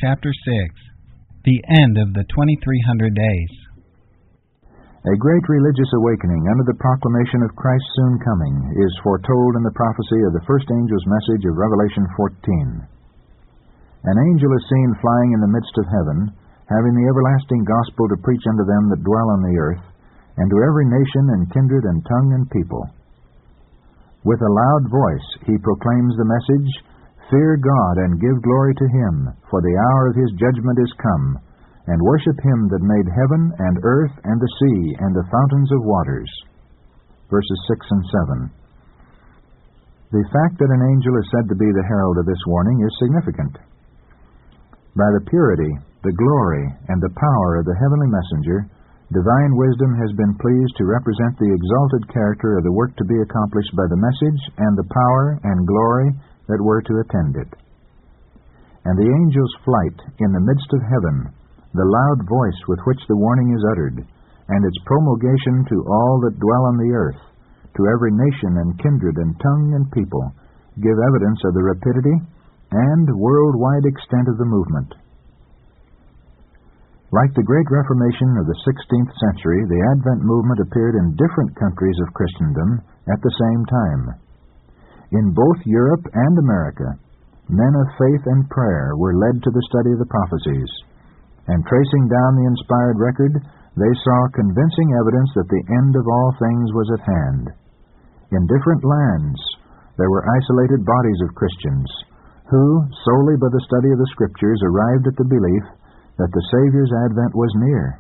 Chapter 6. The End of the 2300 Days. A great religious awakening under the proclamation of Christ's soon coming is foretold in the prophecy of the first angel's message of Revelation 14. An angel is seen flying in the midst of heaven, having the everlasting gospel to preach unto them that dwell on the earth, and to every nation and kindred and tongue and people. With a loud voice he proclaims the message, Fear God and give glory to Him, for the hour of His judgment is come, and worship Him that made heaven and earth and the sea and the fountains of waters. Verses 6 and 7. The fact that an angel is said to be the herald of this warning is significant. By the purity, the glory, and the power of the heavenly messenger, divine wisdom has been pleased to represent the exalted character of the work to be accomplished by the message and the power and glory that were to attend it. And the angel's flight in the midst of heaven, the loud voice with which the warning is uttered, and its promulgation to all that dwell on the earth, to every nation and kindred and tongue and people, give evidence of the rapidity and worldwide extent of the movement. Like the Great Reformation of the 16th century, the Advent movement appeared in different countries of Christendom at the same time. In both Europe and America, men of faith and prayer were led to the study of the prophecies, and tracing down the inspired record, they saw convincing evidence that the end of all things was at hand. In different lands, there were isolated bodies of Christians, who, solely by the study of the Scriptures, arrived at the belief that the Savior's advent was near.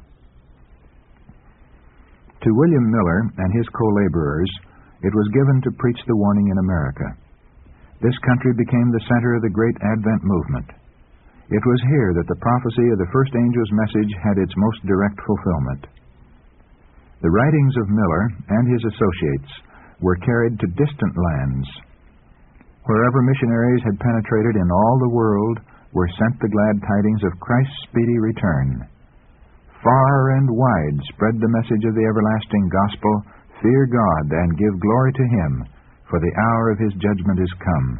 To William Miller and his co-laborers, it was given to preach the warning in America. This country became the center of the great Advent movement. It was here that the prophecy of the first angel's message had its most direct fulfillment. The writings of Miller and his associates were carried to distant lands. Wherever missionaries had penetrated in all the world were sent the glad tidings of Christ's speedy return. Far and wide spread the message of the everlasting gospel, Fear God and give glory to Him, for the hour of His judgment is come.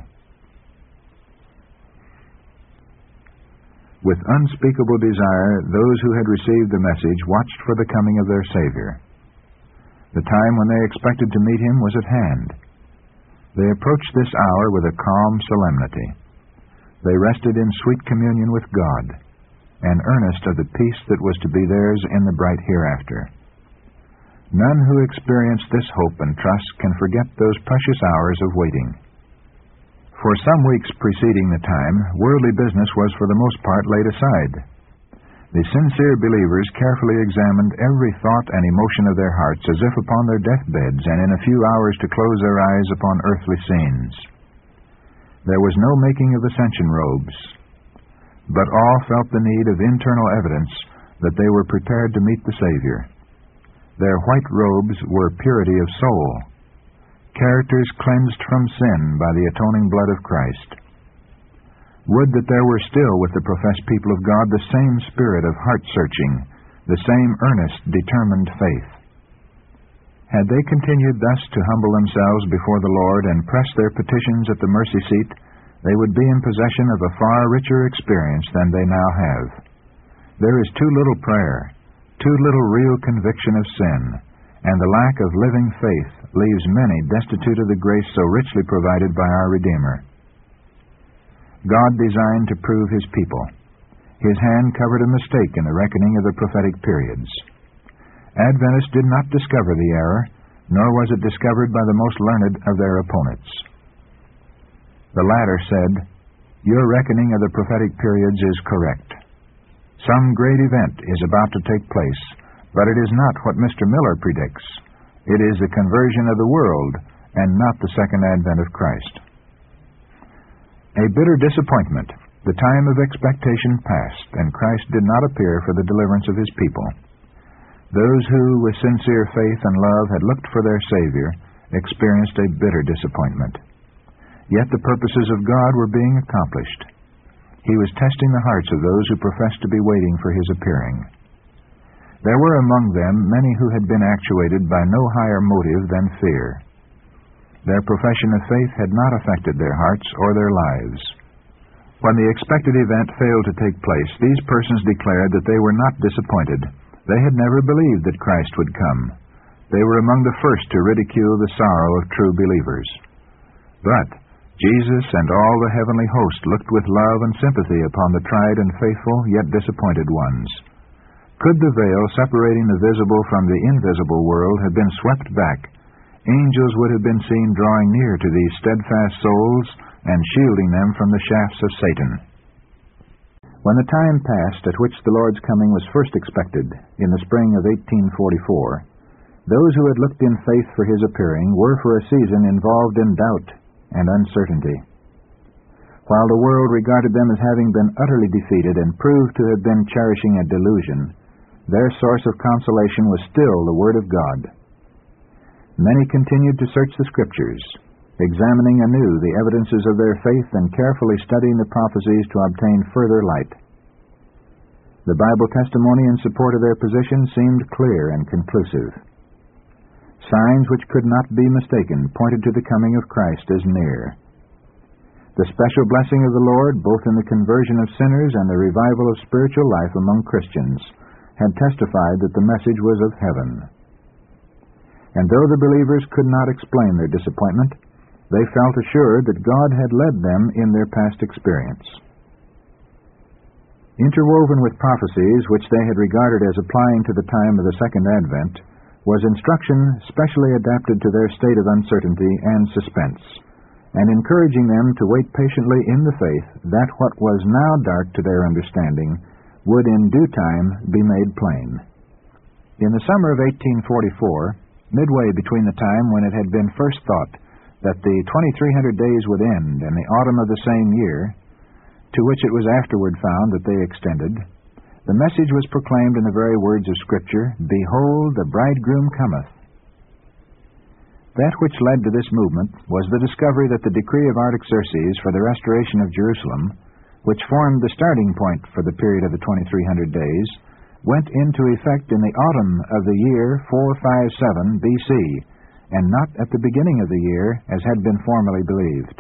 With unspeakable desire, those who had received the message watched for the coming of their Savior. The time when they expected to meet Him was at hand. They approached this hour with a calm solemnity. They rested in sweet communion with God, and earnest of the peace that was to be theirs in the bright hereafter. None who experience this hope and trust can forget those precious hours of waiting. For some weeks preceding the time, worldly business was for the most part laid aside. The sincere believers carefully examined every thought and emotion of their hearts as if upon their deathbeds, and in a few hours to close their eyes upon earthly scenes. There was no making of ascension robes, but all felt the need of internal evidence that they were prepared to meet the Savior. Their white robes were purity of soul, characters cleansed from sin by the atoning blood of Christ. Would that there were still with the professed people of God the same spirit of heart-searching, the same earnest, determined faith. Had they continued thus to humble themselves before the Lord and press their petitions at the mercy seat, they would be in possession of a far richer experience than they now have. There is too little prayer, too little real conviction of sin, and the lack of living faith leaves many destitute of the grace so richly provided by our Redeemer. God designed to prove His people. His hand covered a mistake in the reckoning of the prophetic periods. Adventists did not discover the error, nor was it discovered by the most learned of their opponents. The latter said, Your reckoning of the prophetic periods is correct. Some great event is about to take place, but it is not what Mr. Miller predicts. It is the conversion of the world, and not the second advent of Christ. A bitter disappointment. The time of expectation passed, and Christ did not appear for the deliverance of His people. Those who, with sincere faith and love, had looked for their Savior, experienced a bitter disappointment. Yet the purposes of God were being accomplished. He was testing the hearts of those who professed to be waiting for His appearing. There were among them many who had been actuated by no higher motive than fear. Their profession of faith had not affected their hearts or their lives. When the expected event failed to take place, these persons declared that they were not disappointed. They had never believed that Christ would come. They were among the first to ridicule the sorrow of true believers. But Jesus and all the heavenly host looked with love and sympathy upon the tried and faithful, yet disappointed ones. Could the veil separating the visible from the invisible world have been swept back, angels would have been seen drawing near to these steadfast souls and shielding them from the shafts of Satan. When the time passed at which the Lord's coming was first expected, in the spring of 1844, those who had looked in faith for his appearing were for a season involved in doubt and uncertainty. While the world regarded them as having been utterly defeated and proved to have been cherishing a delusion, their source of consolation was still the Word of God. Many continued to search the Scriptures, examining anew the evidences of their faith and carefully studying the prophecies to obtain further light. The Bible testimony in support of their position seemed clear and conclusive. Signs which could not be mistaken pointed to the coming of Christ as near. The special blessing of the Lord, both in the conversion of sinners and the revival of spiritual life among Christians, had testified that the message was of heaven. And though the believers could not explain their disappointment, they felt assured that God had led them in their past experience. Interwoven with prophecies which they had regarded as applying to the time of the Second Advent was instruction specially adapted to their state of uncertainty and suspense, and encouraging them to wait patiently in the faith that what was now dark to their understanding would in due time be made plain. In the summer of 1844, midway between the time when it had been first thought that the 2300 days would end and the autumn of the same year, to which it was afterward found that they extended, the message was proclaimed in the very words of Scripture, "Behold, the bridegroom cometh." That which led to this movement was the discovery that the decree of Artaxerxes for the restoration of Jerusalem, which formed the starting point for the period of the 2300 days, went into effect in the autumn of the year 457 B.C., and not at the beginning of the year, as had been formerly believed.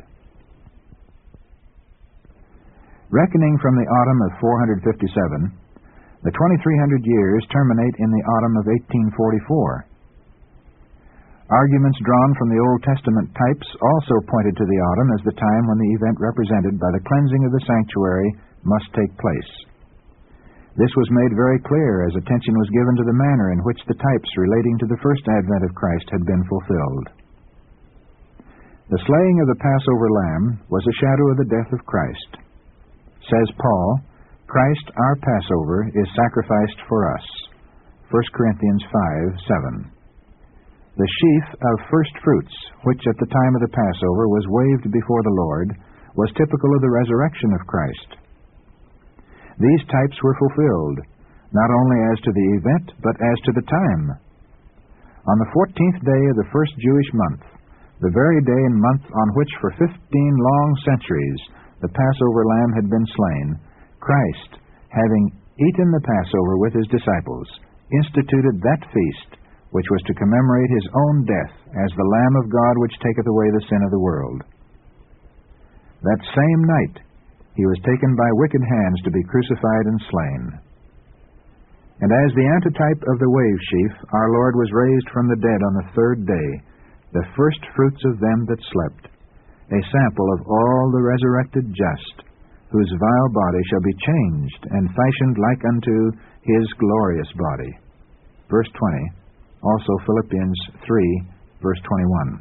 Reckoning from the autumn of 457, the 2300 years terminate in the autumn of 1844. Arguments drawn from the Old Testament types also pointed to the autumn as the time when the event represented by the cleansing of the sanctuary must take place. This was made very clear as attention was given to the manner in which the types relating to the first advent of Christ had been fulfilled. The slaying of the Passover lamb was a shadow of the death of Christ. Says Paul, "Christ, our Passover, is sacrificed for us." 1 Corinthians 5:7. The sheaf of first fruits, which at the time of the Passover was waved before the Lord, was typical of the resurrection of Christ. These types were fulfilled, not only as to the event, but as to the time. On the 14th day of the first Jewish month, the very day and month on which for 15 long centuries the Passover lamb had been slain, Christ, having eaten the Passover with his disciples, instituted that feast, which was to commemorate his own death as the Lamb of God which taketh away the sin of the world. That same night he was taken by wicked hands to be crucified and slain. And as the antitype of the wave sheaf, our Lord was raised from the dead on the third day, the first fruits of them that slept, a sample of all the resurrected just, whose vile body shall be changed and fashioned like unto his glorious body. Verse 20, also Philippians 3, verse 21.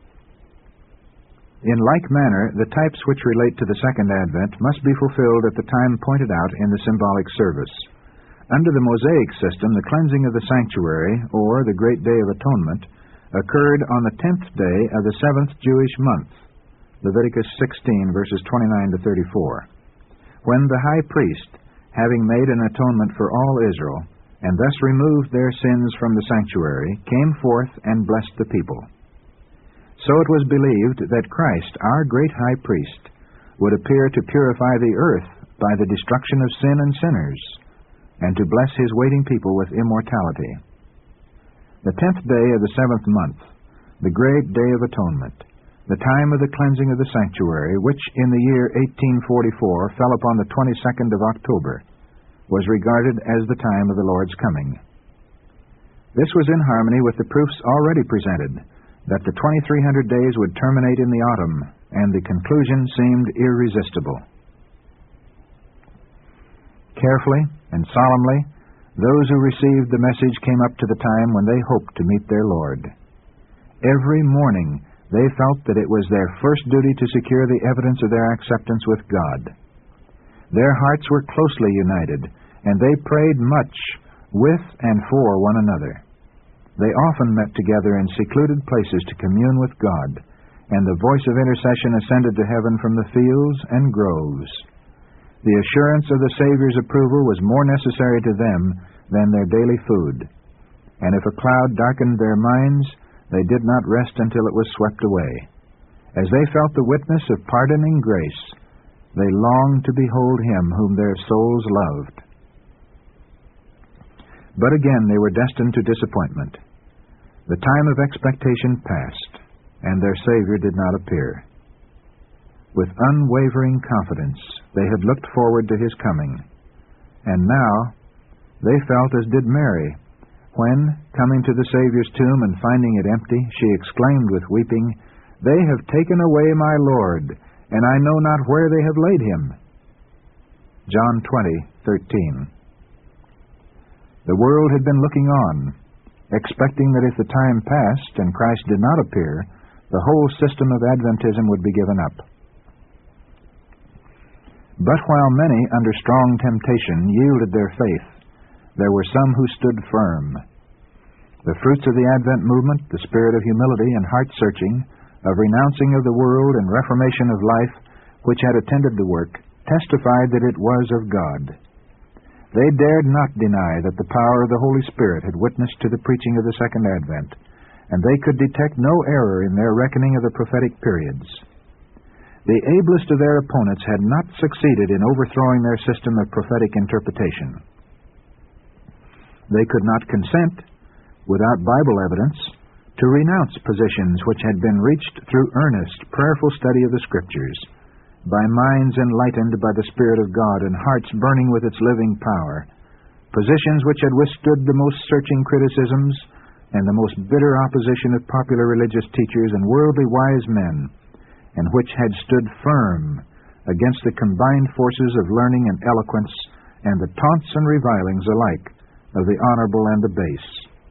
In like manner, the types which relate to the second advent must be fulfilled at the time pointed out in the symbolic service. Under the Mosaic system, the cleansing of the sanctuary, or the Great Day of Atonement, occurred on the 10th day of the 7th Jewish month, Leviticus 16, verses 29 to 34, when the high priest, having made an atonement for all Israel, and thus removed their sins from the sanctuary, came forth and blessed the people. So it was believed that Christ, our great high priest, would appear to purify the earth by the destruction of sin and sinners, and to bless his waiting people with immortality. The 10th day of the 7th month, the great Day of Atonement, The time of the cleansing of the sanctuary, which in the year 1844 fell upon the 22nd of October, was regarded as the time of the Lord's coming. This was in harmony with the proofs already presented, that the 2300 days would terminate in the autumn, and the conclusion seemed irresistible. Carefully and solemnly, those who received the message came up to the time when they hoped to meet their Lord. Every morning they felt that it was their first duty to secure the evidence of their acceptance with God. Their hearts were closely united, and they prayed much with and for one another. They often met together in secluded places to commune with God, and the voice of intercession ascended to heaven from the fields and groves. The assurance of the Savior's approval was more necessary to them than their daily food, and if a cloud darkened their minds, they did not rest until it was swept away. As they felt the witness of pardoning grace, they longed to behold Him whom their souls loved. But again they were destined to disappointment. The time of expectation passed, and their Savior did not appear. With unwavering confidence, they had looked forward to His coming, and now they felt as did Mary, when, coming to the Savior's tomb and finding it empty, she exclaimed with weeping, "They have taken away my Lord, and I know not where they have laid Him." John 20:13. The world had been looking on, expecting that if the time passed and Christ did not appear, the whole system of Adventism would be given up. But while many, under strong temptation, yielded their faith, there were some who stood firm. The fruits of the Advent movement, the spirit of humility and heart-searching, of renouncing of the world and reformation of life, which had attended the work, testified that it was of God. They dared not deny that the power of the Holy Spirit had witnessed to the preaching of the Second Advent, and they could detect no error in their reckoning of the prophetic periods. The ablest of their opponents had not succeeded in overthrowing their system of prophetic interpretation. They could not consent, without Bible evidence, to renounce positions which had been reached through earnest, prayerful study of the Scriptures, by minds enlightened by the Spirit of God and hearts burning with its living power, positions which had withstood the most searching criticisms and the most bitter opposition of popular religious teachers and worldly wise men, and which had stood firm against the combined forces of learning and eloquence and the taunts and revilings alike of the honorable and the base.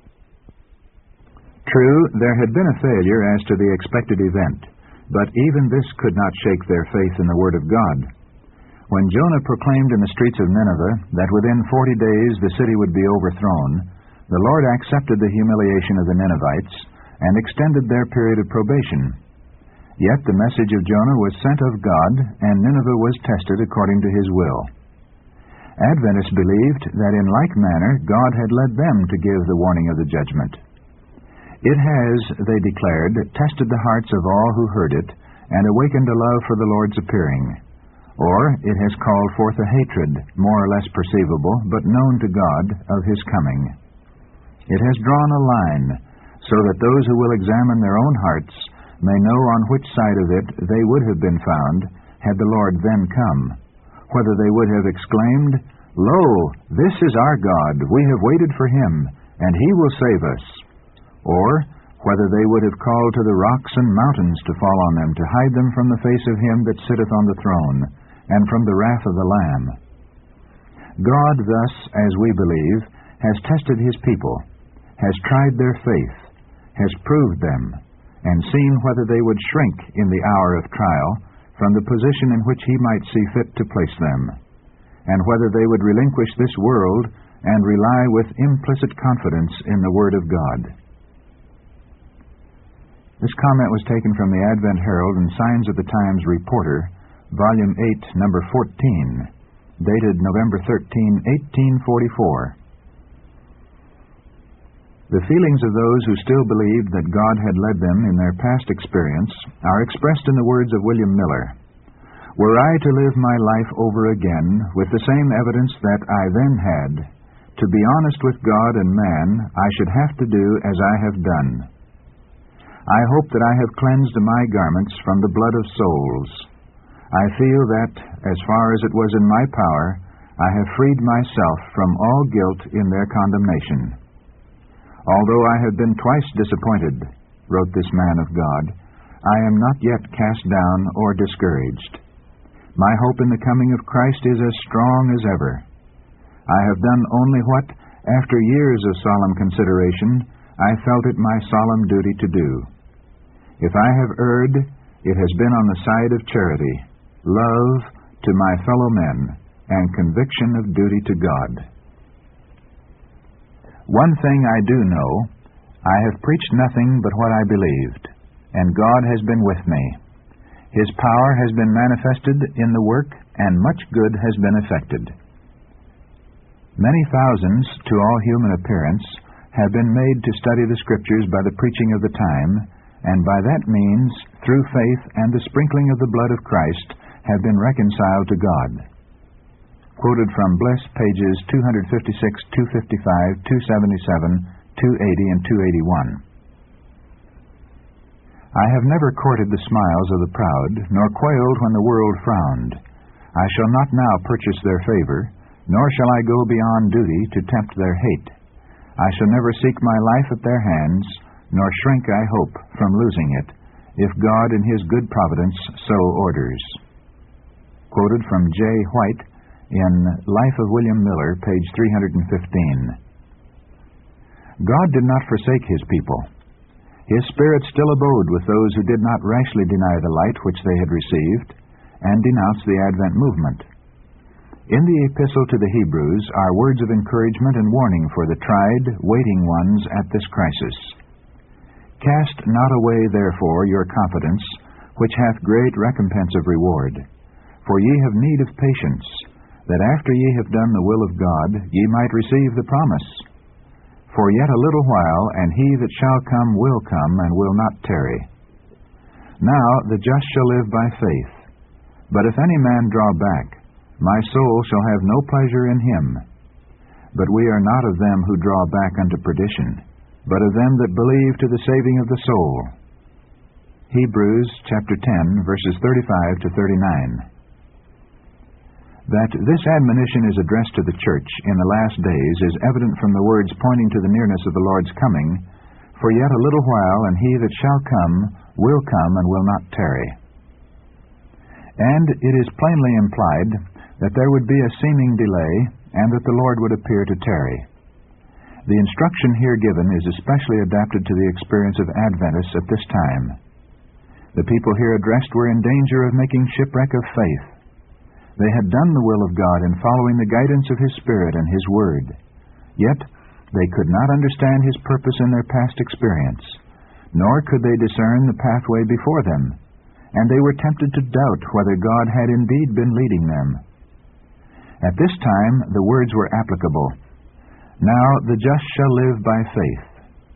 True, there had been a failure as to the expected event, but even this could not shake their faith in the Word of God. When Jonah proclaimed in the streets of Nineveh that within 40 days the city would be overthrown, the Lord accepted the humiliation of the Ninevites and extended their period of probation. Yet the message of Jonah was sent of God, and Nineveh was tested according to His will. Adventists believed that in like manner God had led them to give the warning of the judgment. It has, they declared, tested the hearts of all who heard it, and awakened a love for the Lord's appearing. Or it has called forth a hatred, more or less perceivable, but known to God, of His coming. It has drawn a line, so that those who will examine their own hearts may know on which side of it they would have been found, had the Lord then come, whether they would have exclaimed, "Lo, this is our God, we have waited for Him, and He will save us," or whether they would have called to the rocks and mountains to fall on them, to hide them from the face of Him that sitteth on the throne, and from the wrath of the Lamb. God thus, as we believe, has tested His people, has tried their faith, has proved them, and seen whether they would shrink in the hour of trial from the position in which He might see fit to place them, and whether they would relinquish this world and rely with implicit confidence in the Word of God. This comment was taken from the Advent Herald and Signs of the Times Reporter, Volume 8, Number 14, dated November 13, 1844. The feelings of those who still believed that God had led them in their past experience are expressed in the words of William Miller. "Were I to live my life over again with the same evidence that I then had, to be honest with God and man, I should have to do as I have done. I hope that I have cleansed my garments from the blood of souls. I feel that, as far as it was in my power, I have freed myself from all guilt in their condemnation. Although I have been twice disappointed, wrote this man of God, I am not yet cast down or discouraged. My hope in the coming of Christ is as strong as ever. I have done only what, after years of solemn consideration, I felt it my solemn duty to do. If I have erred, it has been on the side of charity, love to my fellow men, and conviction of duty to God. One thing I do know, I have preached nothing but what I believed, and God has been with me. His power has been manifested in the work, and much good has been effected. Many thousands, to all human appearance, have been made to study the Scriptures by the preaching of the time, and by that means, through faith and the sprinkling of the blood of Christ, have been reconciled to God. Quoted from Bliss, pages 256, 255, 277, 280, and 281. I have never courted the smiles of the proud, nor quailed when the world frowned. I shall not now purchase their favor, nor shall I go beyond duty to tempt their hate. I shall never seek my life at their hands, nor shrink, I hope, from losing it, if God in His good providence so orders. Quoted from J. White in Life of William Miller, page 315. God did not forsake His people. His Spirit still abode with those who did not rashly deny the light which they had received, and denounce the Advent movement. In the Epistle to the Hebrews are words of encouragement and warning for the tried, waiting ones at this crisis. Cast not away, therefore, your confidence, which hath great recompense of reward. For ye have need of patience, that after ye have done the will of God, ye might receive the promise. For yet a little while, and he that shall come and will not tarry. Now the just shall live by faith. But if any man draw back, my soul shall have no pleasure in him. But we are not of them who draw back unto perdition, but of them that believe to the saving of the soul. Hebrews chapter 10, verses 35 to 39. That this admonition is addressed to the church in the last days is evident from the words pointing to the nearness of the Lord's coming, for yet a little while, and he that shall come and will not tarry. And it is plainly implied that there would be a seeming delay, and that the Lord would appear to tarry. The instruction here given is especially adapted to the experience of Adventists at this time. The people here addressed were in danger of making shipwreck of faith. They had done the will of God in following the guidance of His Spirit and His Word. Yet they could not understand His purpose in their past experience, nor could they discern the pathway before them, and they were tempted to doubt whether God had indeed been leading them. At this time the words were applicable. Now the just shall live by faith.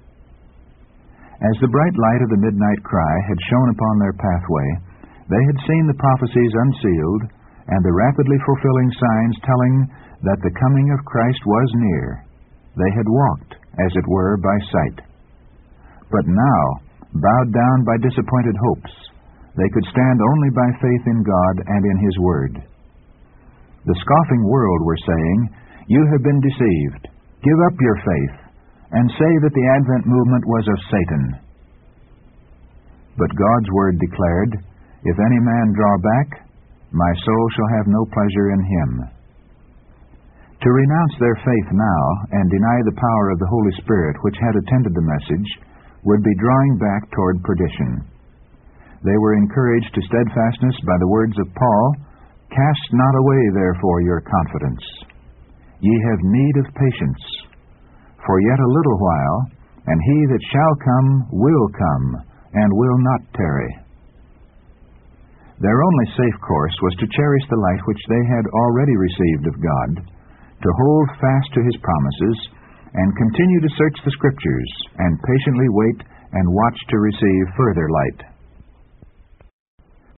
As the bright light of the midnight cry had shone upon their pathway, they had seen the prophecies unsealed, and the rapidly fulfilling signs telling that the coming of Christ was near. They had walked, as it were, by sight. But now, bowed down by disappointed hopes, they could stand only by faith in God and in His Word. The scoffing world were saying, "You have been deceived. Give up your faith, and say that the Advent movement was of Satan." But God's Word declared, "If any man draw back, my soul shall have no pleasure in him." To renounce their faith now and deny the power of the Holy Spirit which had attended the message would be drawing back toward perdition. They were encouraged to steadfastness by the words of Paul, "Cast not away, therefore, your confidence. Ye have need of patience. For yet a little while, and he that shall come, and will not tarry." Their only safe course was to cherish the light which they had already received of God, to hold fast to His promises, and continue to search the Scriptures, and patiently wait and watch to receive further light.